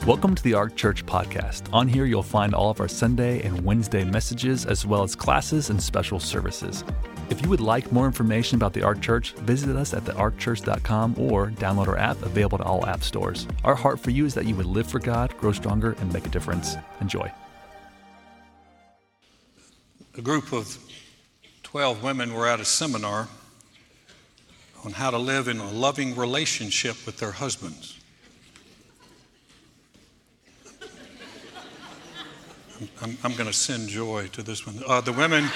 Welcome to the Ark Church podcast. On here, you'll find all of our Sunday and Wednesday messages, as well as classes and special services. If you would like more information about the Ark Church, visit us at thearkchurch.com or download our app, available to all app stores. Our heart for you is that you would live for God, grow stronger, and make a difference. Enjoy. A group of 12 women were at a seminar on how to live in a loving relationship with their husbands. I'm going to send joy to this one. The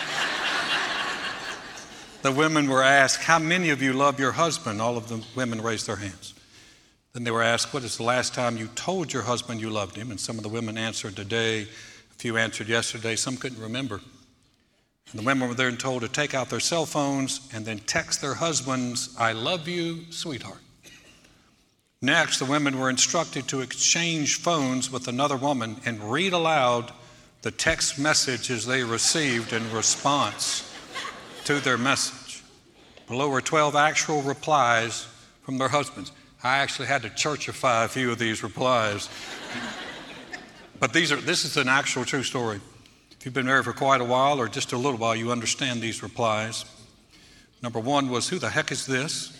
women were asked, how many of you love your husband? All of the women raised their hands. Then they were asked, what is the last time you told your husband you loved him? And some of the women answered today, a few answered yesterday, some couldn't remember. And the women were then told to take out their cell phones and then text their husbands, I love you, sweetheart. Next, the women were instructed to exchange phones with another woman and read aloud the text messages they received in response to their message. Below were 12 actual replies from their husbands. I actually had to churchify a few of these replies. But this is an actual true story. If you've been married for quite a while or just a little while, you understand these replies. Number one was, who the heck is this?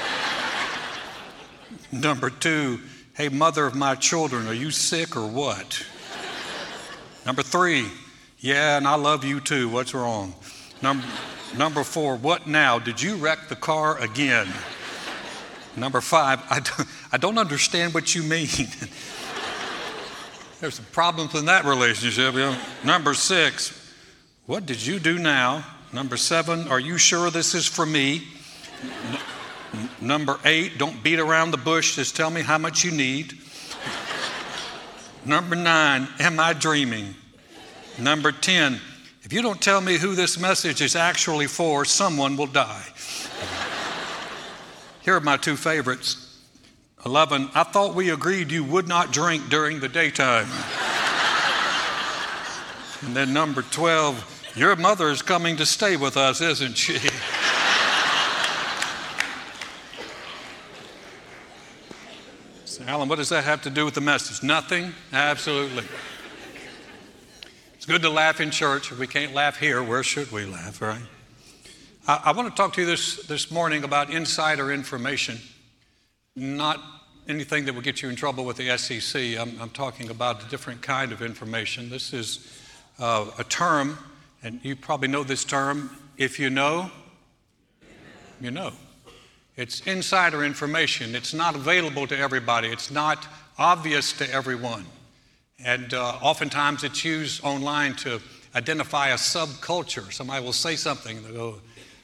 Number two, hey, mother of my children, are you sick or what? Number three, yeah, and I love you too. What's wrong? Number four, what now? Did you wreck the car again? Number five, I don't understand what you mean. There's some problems in that relationship. You know? Number six, what did you do now? Number seven, are you sure this is for me? Number eight, don't beat around the bush. Just tell me how much you need. Number nine, am I dreaming? Number 10, if you don't tell me who this message is actually for, someone will die. Here are my two favorites. 11, I thought we agreed you would not drink during the daytime. And then number 12, your mother is coming to stay with us, isn't she? So, Alan, what does that have to do with the message? Nothing? Absolutely. It's good to laugh in church. If we can't laugh here, where should we laugh, right? I want to talk to you this morning about insider information, not anything that will get you in trouble with the SEC. I'm talking about a different kind of information. This is a term, and you probably know this term. If you know, you know. It's insider information. It's not available to everybody. It's not obvious to everyone. And oftentimes it's used online to identify a subculture. Somebody will say something, they'll go,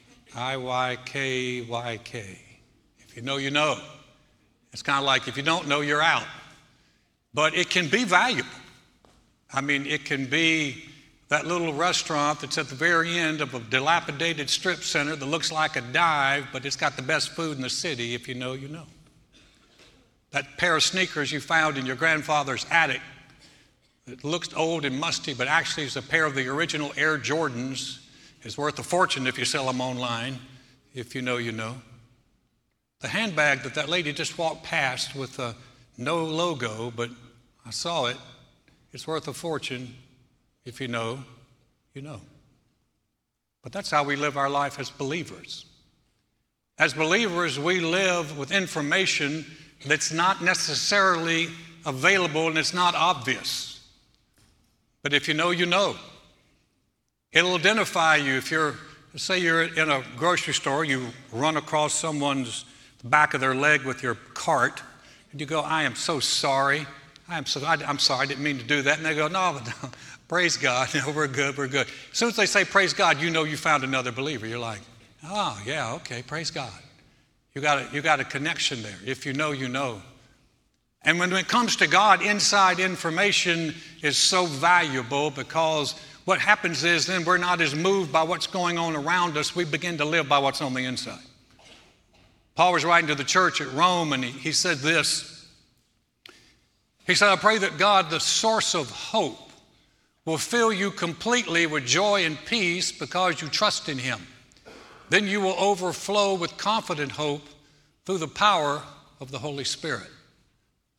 IYKYK. If you know, you know. It's kind of like if you don't know, you're out. But it can be valuable. I mean, it can be that little restaurant that's at the very end of a dilapidated strip center that looks like a dive, but it's got the best food in the city. If you know, you know. That pair of sneakers you found in your grandfather's attic that looks old and musty, but actually is a pair of the original Air Jordans, is worth a fortune if you sell them online. If you know, you know. The handbag that lady just walked past with no logo, but I saw it. It's worth a fortune. If you know, you know. But that's how we live our life as believers. As believers, we live with information that's not necessarily available and it's not obvious. But if you know, you know. It'll identify you. If say you're in a grocery store, you run across someone's back of their leg with your cart, and you go, I am so sorry. I'm sorry, I didn't mean to do that. And they go, no, praise God. No, we're good. As soon as they say praise God, you know you found another believer. You're like, oh, yeah, okay, praise God. You got a connection there. If you know, you know. And when it comes to God, inside information is so valuable because what happens is then we're not as moved by what's going on around us. We begin to live by what's on the inside. Paul was writing to the church at Rome, and he said this. He said, I pray that God, the source of hope, will fill you completely with joy and peace because you trust in him. Then you will overflow with confident hope through the power of the Holy Spirit.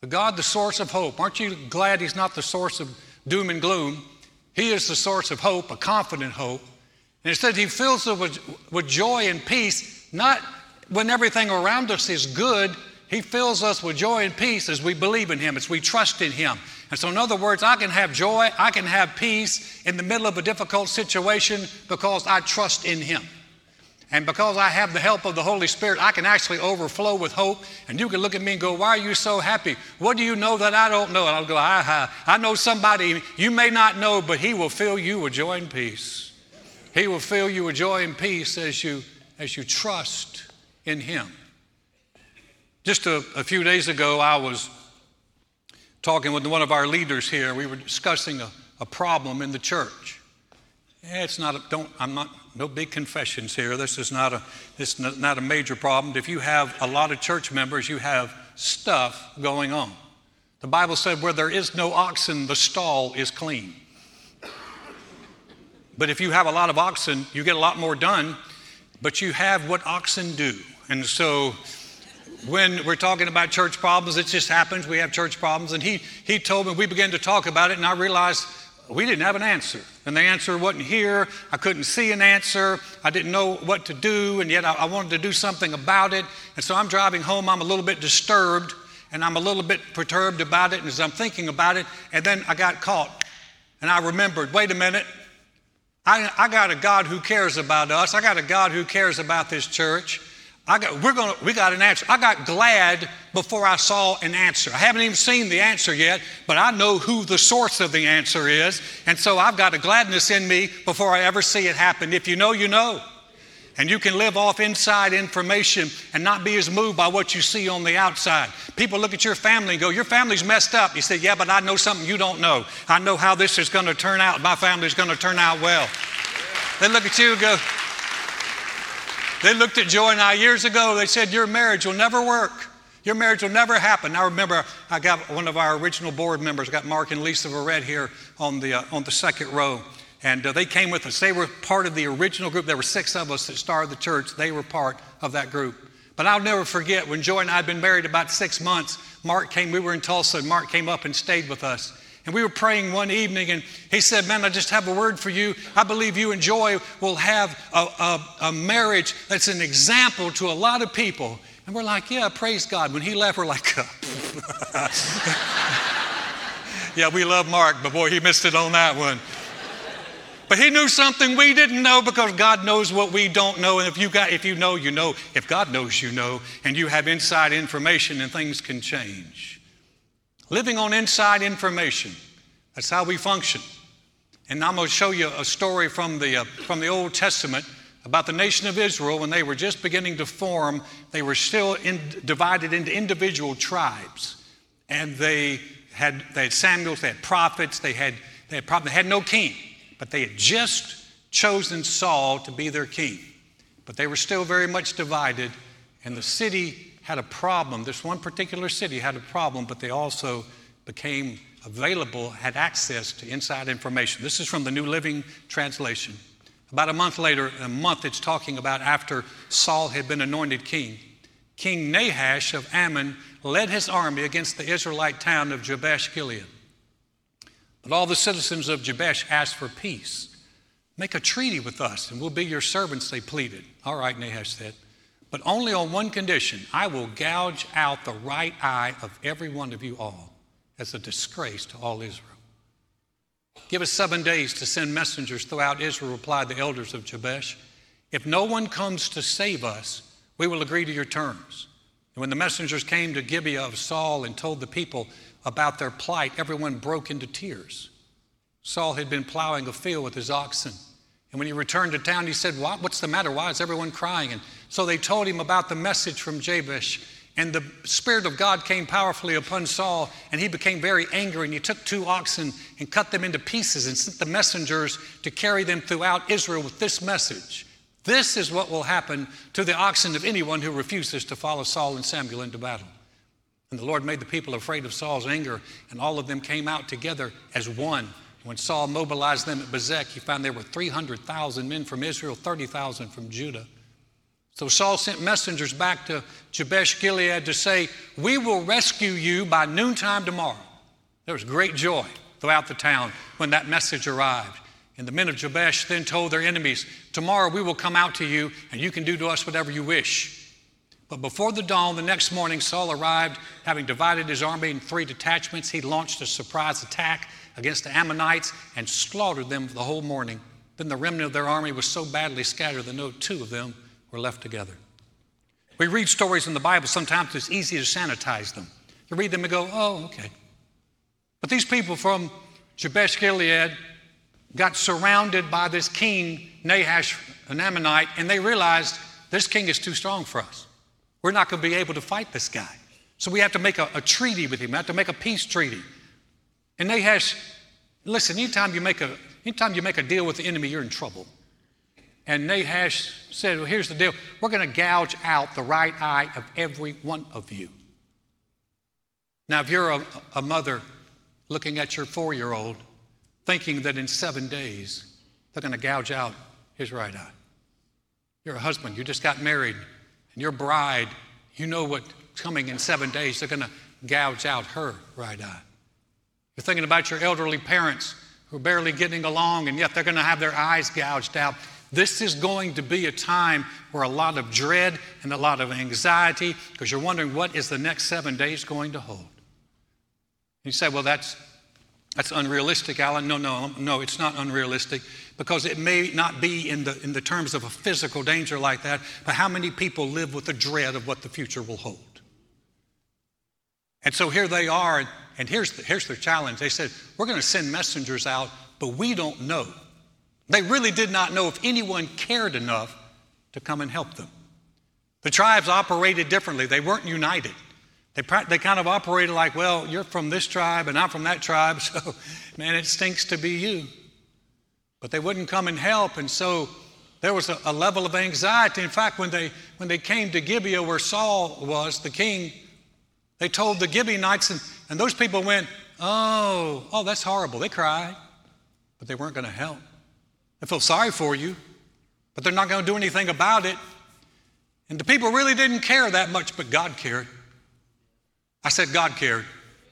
The God, the source of hope. Aren't you glad he's not the source of doom and gloom? He is the source of hope, a confident hope. And it said he fills us with joy and peace, not when everything around us is good. He fills us with joy and peace as we believe in him, as we trust in him. And so in other words, I can have joy, I can have peace in the middle of a difficult situation because I trust in him. And because I have the help of the Holy Spirit, I can actually overflow with hope. And you can look at me and go, why are you so happy? What do you know that I don't know? And I'll go, I know somebody you may not know, but he will fill you with joy and peace. He will fill you with joy and peace as you trust in him. Just a few days ago, I was talking with one of our leaders here. We were discussing a problem in the church. No big confessions here. This is not a major problem. If you have a lot of church members, you have stuff going on. The Bible said where there is no oxen, the stall is clean. But if you have a lot of oxen, you get a lot more done, but you have what oxen do. And so when we're talking about church problems, it just happens. We have church problems. And he told me, we began to talk about it, and I realized we didn't have an answer. And the answer wasn't here. I couldn't see an answer. I didn't know what to do, and yet I wanted to do something about it. And so I'm driving home. I'm a little bit disturbed, and I'm a little bit perturbed about it. And as I'm thinking about it, and then I got caught. And I remembered, wait a minute. I got a God who cares about us. I got a God who cares about this church. We got an answer. I got glad before I saw an answer. I haven't even seen the answer yet, but I know who the source of the answer is. And so I've got a gladness in me before I ever see it happen. If you know, you know. And you can live off inside information and not be as moved by what you see on the outside. People look at your family and go, your family's messed up. You say, yeah, but I know something you don't know. I know how this is going to turn out. My family's going to turn out well. They look at you and go, they looked at Joy and I years ago. They said, your marriage will never work. Your marriage will never happen. I remember I got one of our original board members, got Mark and Lisa Verrett here on the second row. And they came with us. They were part of the original group. There were 6 of us that started the church. They were part of that group. But I'll never forget when Joy and I had been married about 6 months, Mark came, we were in Tulsa, and Mark came up and stayed with us. And we were praying one evening, and he said, man, I just have a word for you. I believe you and Joy will have a marriage that's an example to a lot of people. And we're like, yeah, praise God. When he left, we're like, yeah, we love Mark, but boy, he missed it on that one. But he knew something we didn't know because God knows what we don't know. And if you know, you know. If God knows, you know. And you have inside information, and things can change. Living on inside information. That's how we function. And I'm going to show you a story from the Old Testament about the nation of Israel when they were just beginning to form. They were still divided into individual tribes. And they had Samuel, they had prophets, they had no king. But they had just chosen Saul to be their king. But they were still very much divided, and the city had a problem. This one particular city had a problem, but they also became available, had access to inside information. This is from the New Living Translation. About a month later, it's talking about after Saul had been anointed king. King Nahash of Ammon led his army against the Israelite town of Jabesh Gilead. But all the citizens of Jabesh asked for peace. Make a treaty with us, and we'll be your servants, they pleaded. All right, Nahash said, but only on one condition. I will gouge out the right eye of every one of you all as a disgrace to all Israel. Give us 7 days to send messengers throughout Israel, replied the elders of Jabesh. If no one comes to save us, we will agree to your terms. And when the messengers came to Gibeah of Saul and told the people about their plight, everyone broke into tears. Saul had been plowing a field with his oxen. And when he returned to town, he said, what's the matter? Why is everyone crying? And so they told him about the message from Jabesh. And the Spirit of God came powerfully upon Saul, and he became very angry. And he took 2 oxen and cut them into pieces and sent the messengers to carry them throughout Israel with this message. This is what will happen to the oxen of anyone who refuses to follow Saul and Samuel into battle. And the Lord made the people afraid of Saul's anger, and all of them came out together as one. When Saul mobilized them at Bezek, he found there were 300,000 men from Israel, 30,000 from Judah. So Saul sent messengers back to Jabesh Gilead to say, we will rescue you by noontime tomorrow. There was great joy throughout the town when that message arrived. And the men of Jabesh then told their enemies, tomorrow we will come out to you and you can do to us whatever you wish. But before the dawn the next morning, Saul arrived, having divided his army in 3 detachments. He launched a surprise attack against the Ammonites and slaughtered them the whole morning. Then the remnant of their army was so badly scattered that no 2 of them were left together. We read stories in the Bible, sometimes it's easy to sanitize them. You read them and go, oh, okay. But these people from Jabesh Gilead got surrounded by this king, Nahash, an Ammonite, and they realized this king is too strong for us. We're not going to be able to fight this guy. So we have to make a treaty with him. We have to make a peace treaty. And Nahash, listen, anytime you make a deal with the enemy, you're in trouble. And Nahash said, well, here's the deal. We're going to gouge out the right eye of every one of you. Now, if you're a mother looking at your 4-year-old, thinking that in 7 days, they're going to gouge out his right eye. You're a husband, you just got married, and your bride, you know what's coming in 7 days, they're going to gouge out her right eye. You're thinking about your elderly parents who are barely getting along, and yet they're going to have their eyes gouged out. This is going to be a time where a lot of dread and a lot of anxiety, because you're wondering what is the next 7 days going to hold. You say, well, that's unrealistic, Alan. No, it's not unrealistic, because it may not be in the terms of a physical danger like that, but how many people live with the dread of what the future will hold? And so here they are, and here's their challenge. They said, we're going to send messengers out, but we don't know. They really did not know if anyone cared enough to come and help them. The tribes operated differently. They weren't united. They kind of operated like, well, you're from this tribe and I'm from that tribe, so, man, it stinks to be you. But they wouldn't come and help, and so there was a level of anxiety. In fact, when they came to Gibeah, where Saul was, the king, they told the Gibeonites, and those people went, oh, that's horrible. They cried, but they weren't going to help. They feel sorry for you, but they're not going to do anything about it. And the people really didn't care that much, but God cared. I said God cared.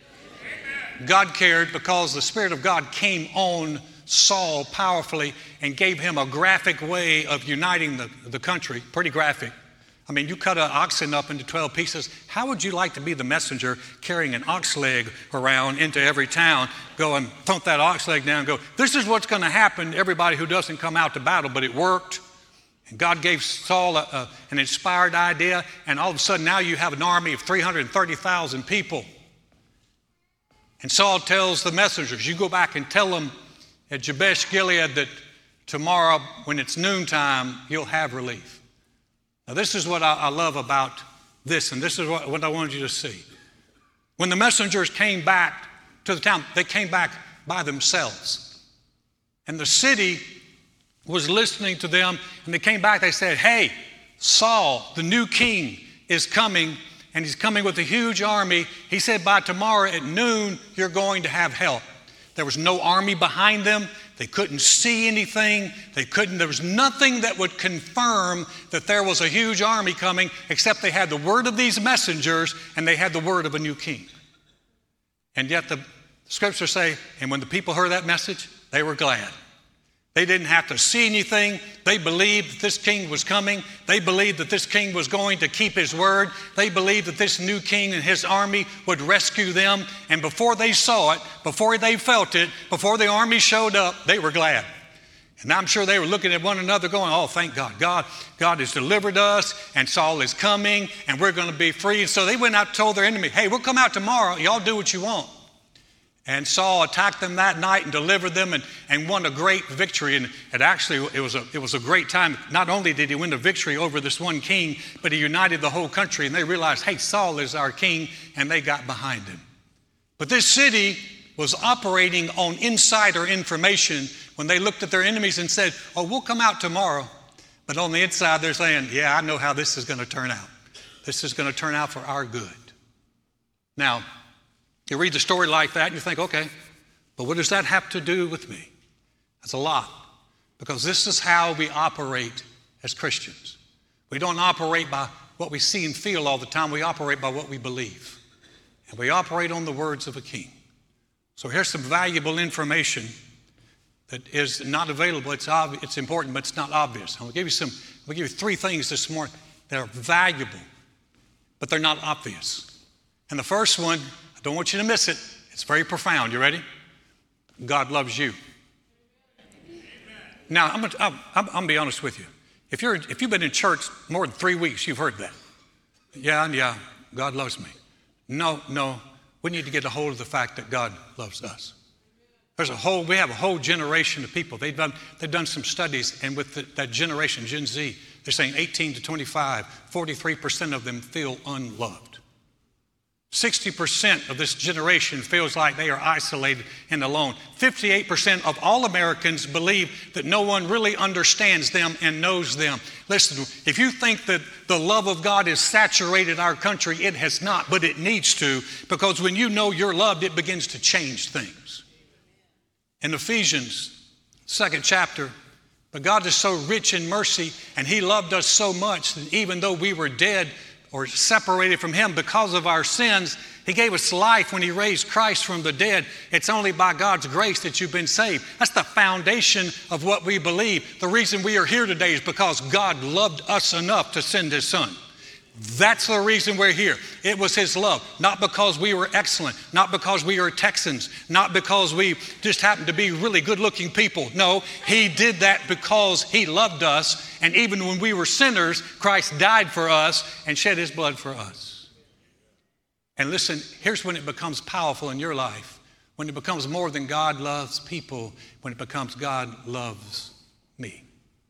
God cared because the Spirit of God came on Saul powerfully and gave him a graphic way of uniting the country, pretty graphic. I mean, you cut an oxen up into 12 pieces. How would you like to be the messenger carrying an ox leg around into every town, go and thump that ox leg down and go, this is what's going to happen to everybody who doesn't come out to battle? But it worked. And God gave Saul an inspired idea, and all of a sudden now you have an army of 330,000 people. And Saul tells the messengers, you go back and tell them at Jabesh Gilead that tomorrow when it's noontime, you'll have relief. Now this is what I love about this, and this is what I wanted you to see. When the messengers came back to the town, they came back by themselves. And the city was listening to them, and they came back, they said, hey, Saul, the new king, is coming, and he's coming with a huge army. He said by tomorrow at noon, you're going to have help. There was no army behind them. They couldn't see anything. There was nothing that would confirm that there was a huge army coming, except they had the word of these messengers, and they had the word of a new king. And yet the scriptures say, and when the people heard that message, they were glad. They didn't have to see anything. They believed that this king was coming. They believed that this king was going to keep his word. They believed that this new king and his army would rescue them. And before they saw it, before they felt it, before the army showed up, they were glad. And I'm sure they were looking at one another going, oh, thank God. God has delivered us, and Saul is coming, and we're going to be free. And so they went out and told their enemy, hey, we'll come out tomorrow. Y'all do what you want. And Saul attacked them that night and delivered them and won a great victory. And it was a great time. Not only did he win the victory over this one king, but he united the whole country. And they realized, hey, Saul is our king, and they got behind him. But this city was operating on insider information when they looked at their enemies and said, oh, we'll come out tomorrow. But on the inside, they're saying, yeah, I know how this is going to turn out. This is going to turn out for our good. Now, you read the story like that and you think, okay, but what does that have to do with me? That's a lot, because this is how we operate as Christians. We don't operate by what we see and feel all the time. We operate by what we believe. And we operate on the words of a king. So here's some valuable information that is not available. It's important, but it's not obvious. I'm going to give you 3 things this morning that are valuable, but they're not obvious. And the first one, I don't want you to miss it. It's very profound. You ready? God loves you. Amen. Now, I'm going to be honest with you. If you've been in church more than 3 weeks, you've heard that. Yeah, God loves me. No, we need to get a hold of the fact that God loves us. We have a whole generation of people. They've done some studies, and with that generation, Gen Z, they're saying 18 to 25, 43% of them feel unloved. 60% of this generation feels like they are isolated and alone. 58% of all Americans believe that no one really understands them and knows them. Listen, if you think that the love of God has saturated our country, it has not, but it needs to, because when you know you're loved, it begins to change things. In Ephesians, 2nd chapter, but God is so rich in mercy, and He loved us so much that even though we were dead or separated from Him because of our sins, He gave us life when He raised Christ from the dead. It's only by God's grace that you've been saved. That's the foundation of what we believe. The reason we are here today is because God loved us enough to send His Son. That's the reason we're here. It was His love, not because we were excellent, not because we are Texans, not because we just happened to be really good-looking people. No, He did that because He loved us, and even when we were sinners, Christ died for us and shed His blood for us. And listen, here's when it becomes powerful in your life, when it becomes more than God loves people, when it becomes God loves me.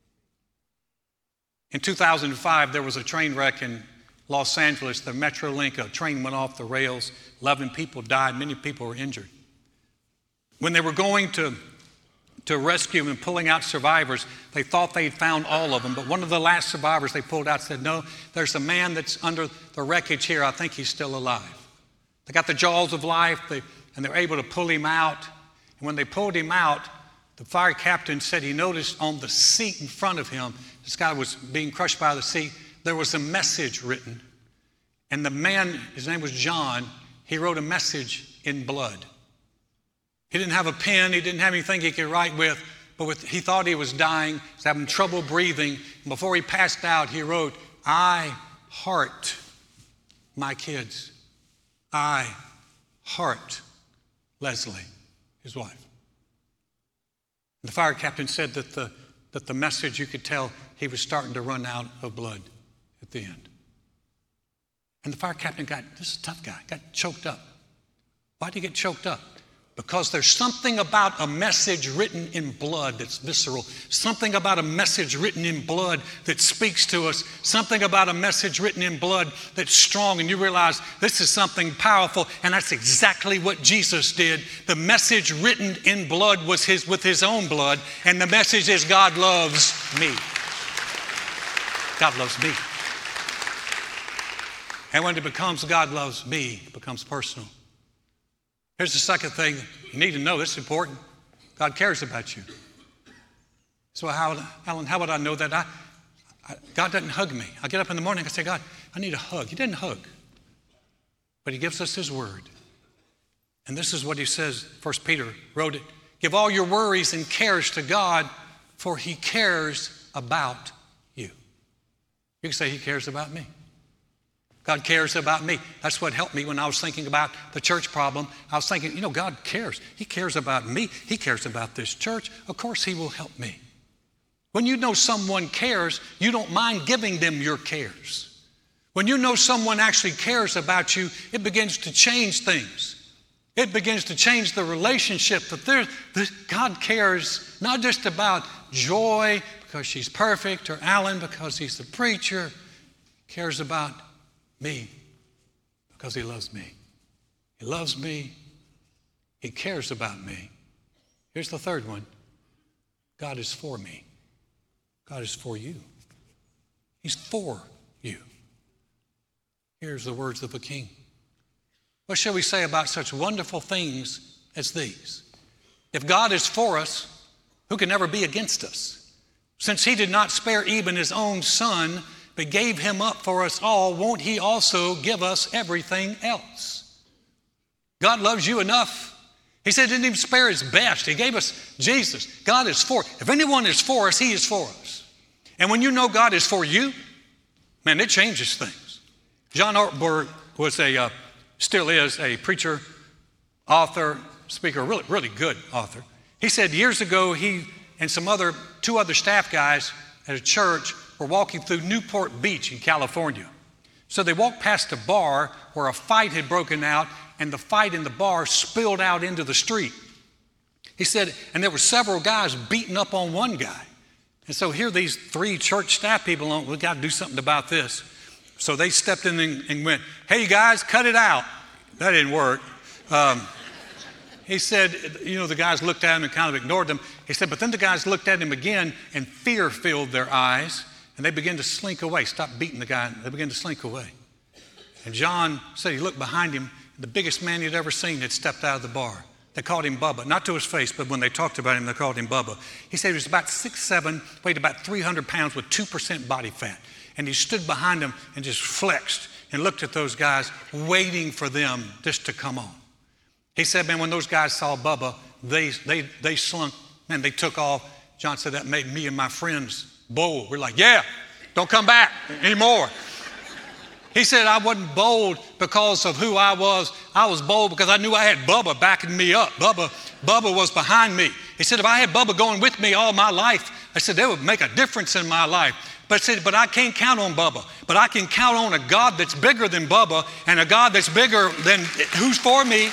In 2005, there was a train wreck in Los Angeles, the Metrolink. A train went off the rails. 11 people died. Many people were injured. When they were going to rescue and pulling out survivors, they thought they'd found all of them. But one of the last survivors they pulled out said, no, there's a man that's under the wreckage here. I think he's still alive. They got the jaws of life, and they were able to pull him out. And when they pulled him out, the fire captain said he noticed on the seat in front of him, this guy was being crushed by the seat, there was a message written. And the man, his name was John, he wrote a message in blood. He didn't have a pen, he didn't have anything he could write with, but he thought he was dying, he was having trouble breathing. And before he passed out, he wrote, I heart my kids. I heart Leslie, his wife. And the fire captain said that the message, you could tell he was starting to run out of blood at the end. And the fire captain this is a tough guy, got choked up. Why did he get choked up? Because there's something about a message written in blood that's visceral, something about a message written in blood that speaks to us, something about a message written in blood that's strong, and you realize this is something powerful, and that's exactly what Jesus did. The message written in blood was with His own blood, and the message is God loves me. God loves me. And when it becomes God loves me, it becomes personal. Here's the second thing you need to know. This is important. God cares about you. So, Alan, how would I know that? God doesn't hug me. I get up in the morning and I say, God, I need a hug. He didn't hug. But He gives us His word. And this is what He says. 1 Peter wrote it. Give all your worries and cares to God, for He cares about you. You can say He cares about me. God cares about me. That's what helped me when I was thinking about the church problem. I was thinking, God cares. He cares about me. He cares about this church. Of course He will help me. When you know someone cares, you don't mind giving them your cares. When you know someone actually cares about you, it begins to change things. It begins to change the relationship. That God cares not just about Joy because she's perfect, or Alan because he's the preacher. He cares about me because He loves me. He loves me. He cares about me. Here's the third one. God is for me. God is for you. He's for you. Here's the words of a king. What shall we say about such wonderful things as these? If God is for us, who can ever be against us? Since He did not spare even His own Son, but gave him up for us all, won't he also give us everything else? God loves you enough. He said he didn't even spare his best. He gave us Jesus. God is for us. If anyone is for us, he is for us. And when you know God is for you, man, it changes things. John Ortberg was still is a preacher, author, speaker, really, really good author. He said years ago, he and two other staff guys at a church were walking through Newport Beach in California. So they walked past a bar where a fight had broken out, and the fight in the bar spilled out into the street. He said, and there were several guys beating up on one guy. And so here these three church staff people, we got to do something about this. So they stepped in and went, hey guys, cut it out. That didn't work. He said, the guys looked at him and kind of ignored them. He said, but then the guys looked at him again and fear filled their eyes and they began to slink away. Stop beating the guy. They began to slink away. And John said he looked behind him. The biggest man he'd ever seen had stepped out of the bar. They called him Bubba, not to his face, but when they talked about him, they called him Bubba. He said he was about 6'7", weighed about 300 pounds with 2% body fat. And he stood behind them and just flexed and looked at those guys, waiting for them just to come on. He said, man, when those guys saw Bubba, they slunk, man, they took off. John said that made me and my friends bold. We're like, yeah, don't come back anymore. He said, I wasn't bold because of who I was. I was bold because I knew I had Bubba backing me up. Bubba was behind me. He said, if I had Bubba going with me all my life, I said, that would make a difference in my life. But I said, but I can't count on Bubba. But I can count on a God that's bigger than Bubba and a God that's bigger than who's for me.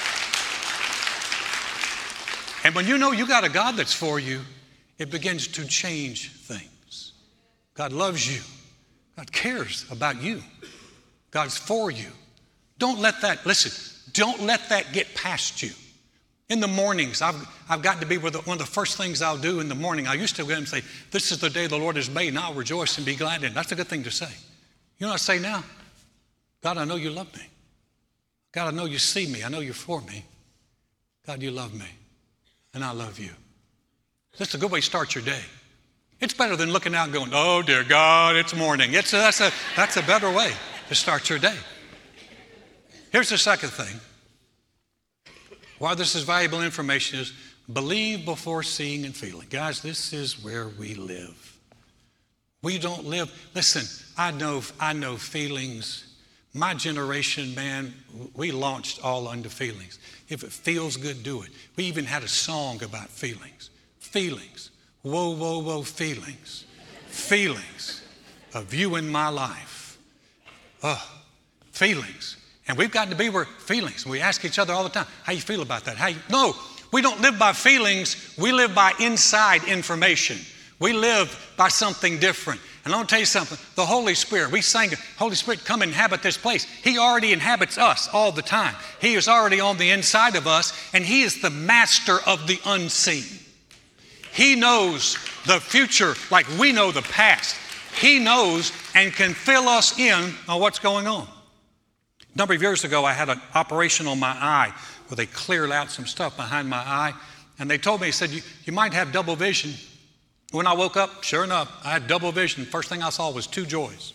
And when you know you got a God that's for you, it begins to change things. God loves you. God cares about you. God's for you. Don't let that get past you. In the mornings, I've got to be one of the first things I'll do in the morning. I used to go and say, this is the day the Lord has made, and I'll rejoice and be glad in it. That's a good thing to say. You know what I say now? God, I know you love me. God, I know you see me. I know you're for me. God, you love me, and I love you. That's a good way to start your day. It's better than looking out and going, oh, dear God, it's morning. That's a better way to start your day. Here's the second thing. Why this is valuable information is believe before seeing and feeling. Guys, this is where we live. We don't live. Listen, I know feelings. My generation, man, we launched all under feelings. If it feels good, do it. We even had a song about feelings. Feelings. Whoa, whoa, whoa, feelings. Feelings of you in my life. Feelings. And we've gotten to be where feelings. We ask each other all the time, how you feel about that? No, we don't live by feelings. We live by inside information. We live by something different. And I want to tell you something. The Holy Spirit, we sang, Holy Spirit, come inhabit this place. He already inhabits us all the time. He is already on the inside of us, and He is the master of the unseen. He knows the future like we know the past. He knows and can fill us in on what's going on. A number of years ago, I had an operation on my eye where they cleared out some stuff behind my eye. And they told me, they said, you might have double vision. When I woke up, sure enough, I had double vision. First thing I saw was two joys.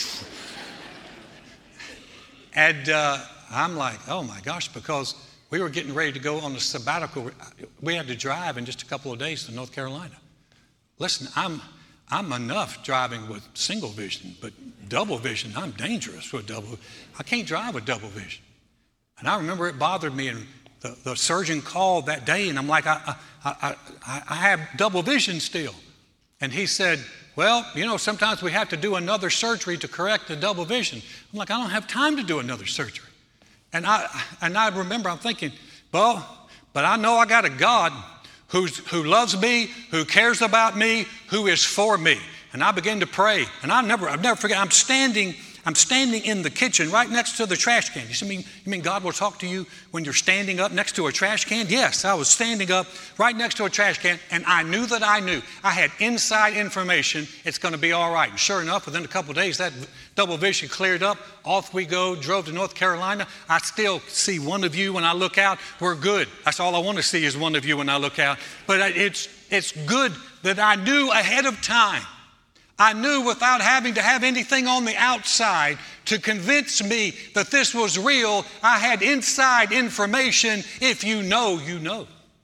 And I'm like, oh my gosh, because we were getting ready to go on a sabbatical. We had to drive in just a couple of days to North Carolina. Listen, I'm enough driving with single vision, but double vision, I'm dangerous with double. I can't drive with double vision. And I remember it bothered me, and the surgeon called that day, and I'm like, I have double vision still. And he said, well, sometimes we have to do another surgery to correct the double vision. I'm like, I don't have time to do another surgery. And I remember I'm thinking, well, but I know I got a God who loves me, who cares about me, who is for me. And I began to pray. And I'll never forget, I'm standing in the kitchen right next to the trash can. You mean God will talk to you when you're standing up next to a trash can? Yes, I was standing up right next to a trash can, and I knew that I knew. I had inside information, it's going to be all right. And sure enough, within a couple of days, that double vision cleared up. Off we go, drove to North Carolina. I still see one of you when I look out. We're good. That's all I want to see is one of you when I look out. But it's good that I knew ahead of time. I knew without having to have anything on the outside to convince me that this was real. I had inside information. If you know, you know.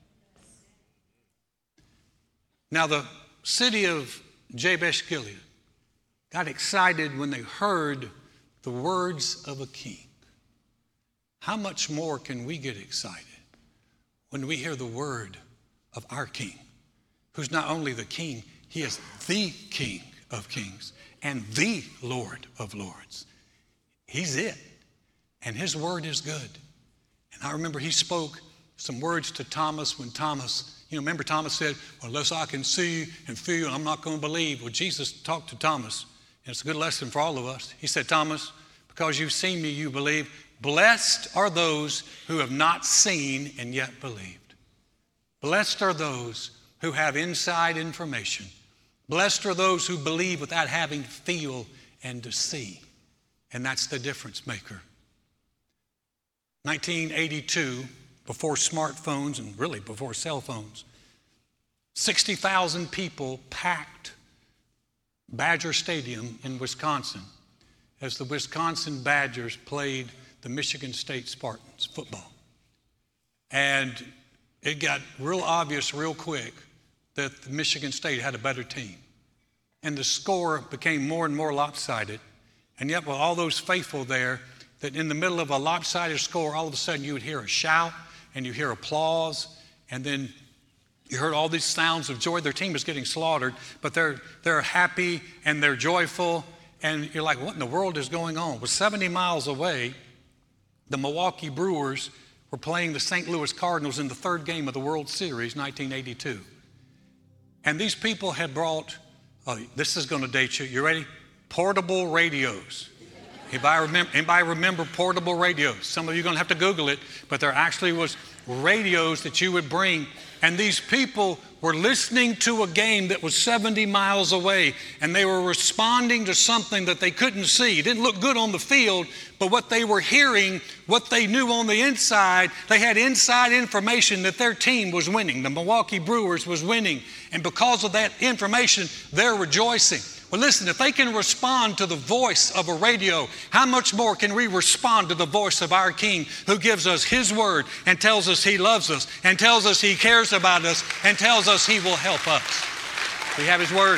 Now, the city of Jabesh Gilead got excited when they heard the words of a king. How much more can we get excited when we hear the word of our King, who's not only the King, he is the King of kings and the Lord of lords. He's it, and his word is good. And I remember he spoke some words to Thomas when Thomas, remember Thomas said, well, unless I can see and feel, I'm not going to believe. Well, Jesus talked to Thomas, and it's a good lesson for all of us. He said, Thomas, because you've seen me, you believe. Blessed are those who have not seen and yet believed. Blessed are those who have inside information. Blessed are those who believe without having to feel and to see. And that's the difference maker. 1982, before smartphones and really before cell phones, 60,000 people packed Badger Stadium in Wisconsin as the Wisconsin Badgers played the Michigan State Spartans football. And it got real obvious real quick that the Michigan State had a better team. And the score became more and more lopsided. And yet with all those faithful there, that in the middle of a lopsided score, all of a sudden you would hear a shout and you hear applause, and then you heard all these sounds of joy. Their team is getting slaughtered, but they're happy and they're joyful. And you're like, what in the world is going on? Well, 70 miles away, the Milwaukee Brewers were playing the St. Louis Cardinals in the third game of the World Series, 1982. And these people had brought, this is going to date you. You ready? Portable radios. Anybody remember portable radios? Some of you are going to have to Google it, but there actually was radios that you would bring. And these people were listening to a game that was 70 miles away, and they were responding to something that they couldn't see. It didn't look good on the field, but what they were hearing, what they knew on the inside, they had inside information that their team was winning. The Milwaukee Brewers was winning, and because of that information, they're rejoicing. Well, listen, if they can respond to the voice of a radio, how much more can we respond to the voice of our King, who gives us his word and tells us he loves us and tells us he cares about us and tells us he will help us. We have his word.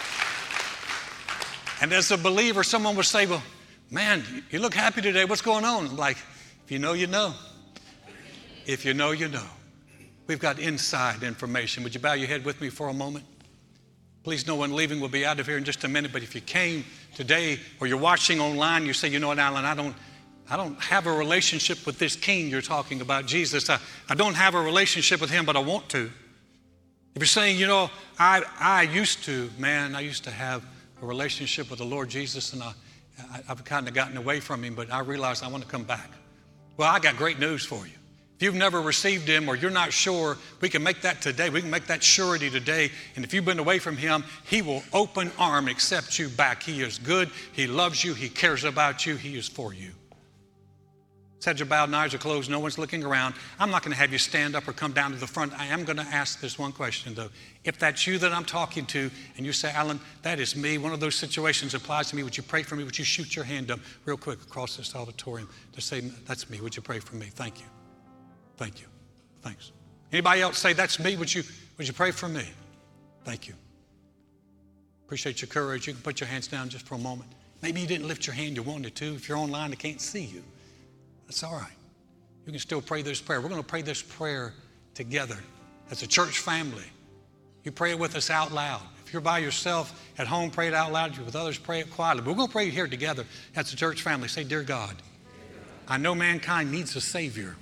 And as a believer, someone would say, well, man, you look happy today. What's going on? I'm like, if you know, you know. If you know, you know. We've got inside information. Would you bow your head with me for a moment? Please, no one leaving. We'll be out of here in just a minute. But if you came today or you're watching online, you say, you know what, Alan, I don't have a relationship with this King you're talking about, Jesus. I don't have a relationship with him, but I want to. If you're saying, you know, I used to have a relationship with the Lord Jesus, and I've kind of gotten away from him, but I realized I want to come back. Well, I got great news for you. If you've never received him or you're not sure, we can make that today. We can make that surety today. And if you've been away from him, he will open arm accept you back. He is good. He loves you. He cares about you. He is for you. Heads are bowed and eyes are closed. No one's looking around. I'm not going to have you stand up or come down to the front. I am going to ask this one question, though. If that's you that I'm talking to and you say, Alan, that is me, one of those situations applies to me, would you pray for me? Would you shoot your hand up real quick across this auditorium to say, that's me. Would you pray for me? Thank you. Thank you. Thanks. Anybody else say, that's me? Would you pray for me? Thank you. Appreciate your courage. You can put your hands down just for a moment. Maybe you didn't lift your hand you wanted to. If you're online, I can't see you. That's all right. You can still pray this prayer. We're going to pray this prayer together as a church family. You pray it with us out loud. If you're by yourself at home, pray it out loud. If you're with others, pray it quietly. But we're going to pray it here together as a church family. Say, dear God, I know mankind needs a Savior.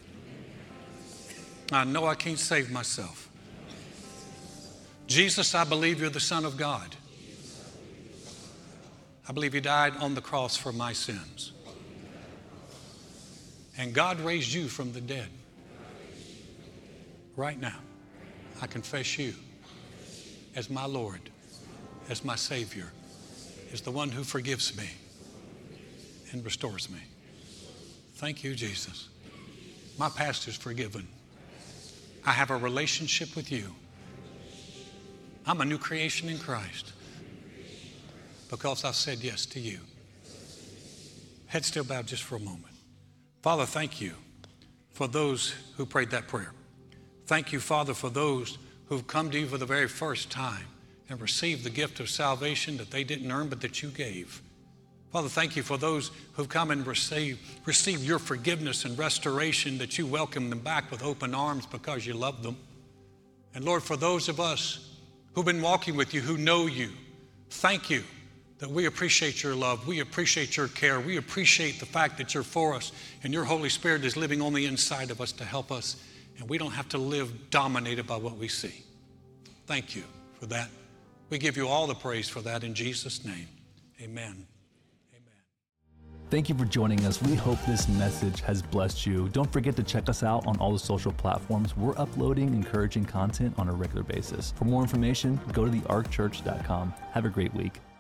I know I can't save myself. Jesus, I believe you're the Son of God. I believe you died on the cross for my sins. And God raised you from the dead. Right now, I confess you as my Lord, as my Savior, as the one who forgives me and restores me. Thank you, Jesus. My past is forgiven. I have a relationship with you. I'm a new creation in Christ. because I've said yes to you. Head still bowed just for a moment. Father, thank you for those who prayed that prayer. Thank you, Father, for those who've come to you for the very first time and received the gift of salvation that they didn't earn but that you gave. Father, thank you for those who've come and received your forgiveness and restoration, that you welcome them back with open arms because you love them. And Lord, for those of us who've been walking with you, who know you, thank you that we appreciate your love. We appreciate your care. We appreciate the fact that you're for us and your Holy Spirit is living on the inside of us to help us, and we don't have to live dominated by what we see. Thank you for that. We give you all the praise for that in Jesus' name. Amen. Thank you for joining us. We hope this message has blessed you. Don't forget to check us out on all the social platforms. We're uploading encouraging content on a regular basis. For more information, go to thearkchurch.com. Have a great week.